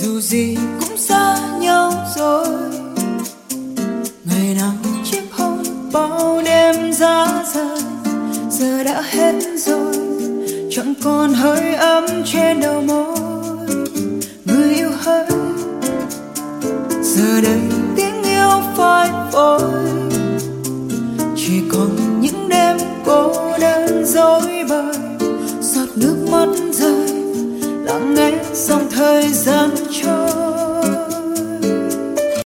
dù gì cũng xa nhau rồi. Ngày nào chiếc hôn bao đêm giá rời giờ đã hết rồi, chẳng còn hơi ấm trên đầu môi. Người yêu hỡi, giờ đây tiếng yêu phai phôi, chỉ còn những đêm cô đơn dối bời. Giọt nước mắt rơi lặng nghe dòng thời gian trôi.